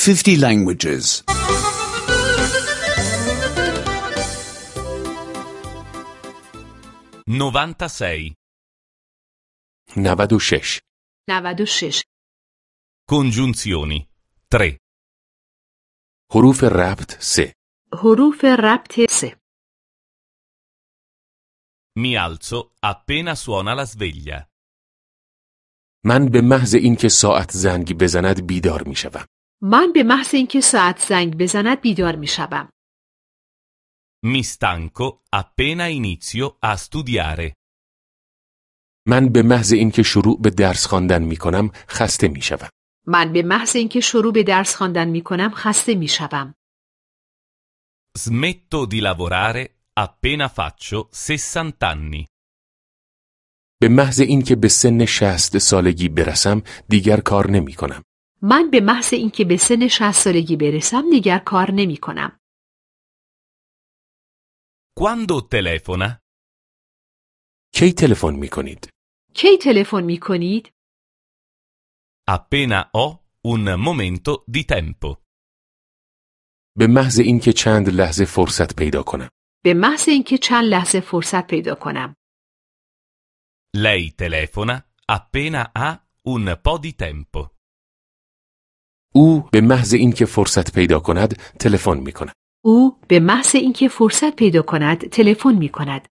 50 languages. 96. 96. 96. Congiunzioni. 3. حروف ربط 3. حروف ربط 3. Mi alzo appena suona la sveglia. من به محض اینکه ساعت زنگ بزند بیدار می شوم. من به محض اینکه ساعت زنگ بزند بیدار می شوم. Mi stanco appena inizio a studiare. من به محض اینکه شروع به درس خواندن می کنم خسته می شوم. من به محض اینکه شروع به درس خواندن می کنم خسته می شوم. Smetto di lavorare appena faccio 60 anni. به محض اینکه به سن 60 سالگی برسم دیگر کار نمی کنم. من به محض اینکه به سن 60 سالگی برسم دیگر کار نمی کنم. Quando telefona? کی تلفن می کنید؟ کی تلفن می کنید؟ Appena ho un momento di tempo. به محض اینکه چند لحظه فرصت پیدا کنم. به محض اینکه چند لحظه فرصت پیدا کنم. Lei telefona appena ha un po' di tempo. او به محض اینکه فرصت پیدا کند تلفن می کند. او به محض اینکه فرصت پیدا کند تلفن می کند.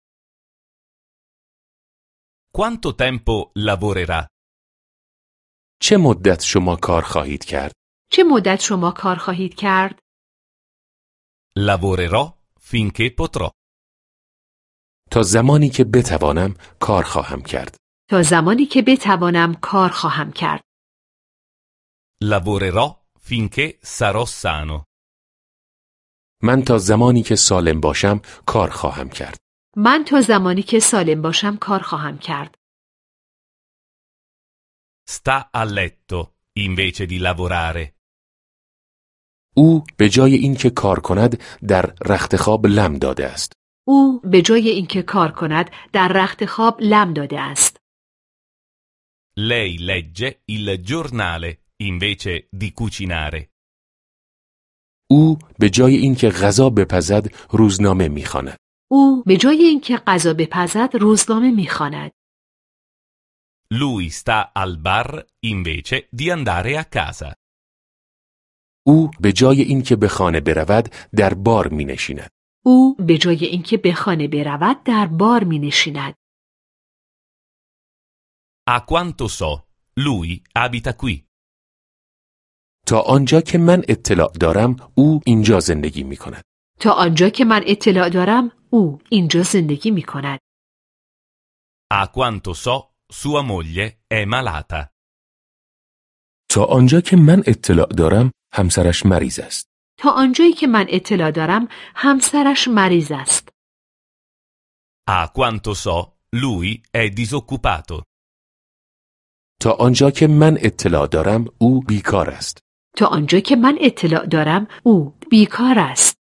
Quanto tempo lavorerà? چه مدت شما کار خواهید کرد؟ چه مدت شما کار خواهید کرد؟ Lavorerò finché potrò. تا زمانی که بتوانم کار خواهم کرد. تا زمانی که بتوانم کار خواهم کرد. Lavorerò finché sarò sano. من تا زمانی که سالم باشم کار خواهم کرد. من تا زمانی که سالم باشم کار خواهم کرد. Sta a letto invece di lavorare. او به جای اینکه کار کند در رخت خواب لم داده است. او به جای اینکه کار کند در رخت خواب لم داده است. Lei legge il giornale invece di cucinare. او به jای اینکه غذا بپزد روزنامه می‌خواند. او به جای اینکه غذا بپزد روزنامه می‌خواند. Lui sta al bar invece di andare a casa. او به جای اینکه به خانه برود در بار می‌نشیند. او به جای اینکه به خانه برود در بار می‌نشیند. A quanto so, lui abita qui. تا آنجا که من اطلاع دارم او اینجا زندگی می‌کند. تا آنجا که من اطلاع دارم او اینجا زندگی می‌کند. A quanto so, sua moglie è malata. تا آنجا که من اطلاع دارم همسرش مریض است. تا آنجایی که من اطلاع دارم همسرش مریض است. A quanto so, lui è disoccupato. تا آنجا که من اطلاع دارم او بیکار است. تا آنجا که من اطلاع دارم او بیکار است.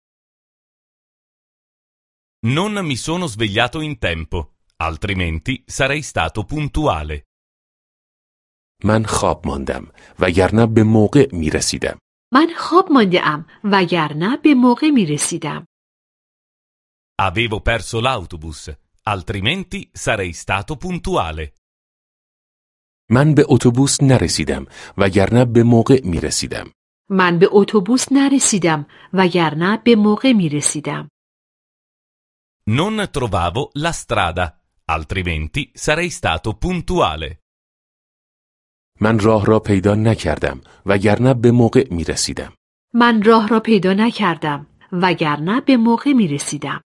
Non mi sono svegliato in tempo, altrimenti sarei stato puntuale. من خواب ماندم وگرنه به موقع میرسیدم. من خواب مانده ام وگرنه به موقع میرسیدم. Avevo perso l'autobus, altrimenti sarei stato puntuale. من به اتوبوس نرسیدم وگرنه به موقع میرسیدم. من به اتوبوس نرسیدم وگرنه به موقع میرسیدم. Non trovavo la strada, altrimenti sarei stato puntuale. من راه را پیدا نکردم وگرنه به موقع میرسیدم. من راه را پیدا نکردم وگرنه به موقع میرسیدم.